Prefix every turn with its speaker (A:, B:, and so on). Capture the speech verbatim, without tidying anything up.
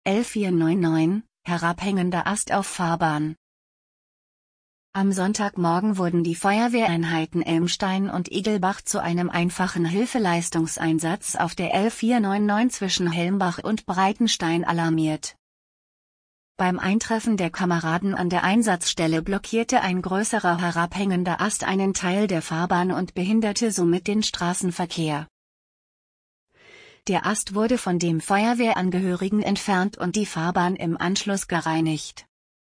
A: L vier neun neun, herabhängender Ast auf Fahrbahn. Am Sonntagmorgen wurden die Feuerwehreinheiten Elmstein und Igelbach zu einem einfachen Hilfeleistungseinsatz auf der L vier neun neun zwischen Helmbach und Breitenstein alarmiert. Beim Eintreffen der Kameraden an der Einsatzstelle blockierte ein größerer herabhängender Ast einen Teil der Fahrbahn und behinderte somit den Straßenverkehr. Der Ast wurde von dem Feuerwehrangehörigen entfernt und die Fahrbahn im Anschluss gereinigt.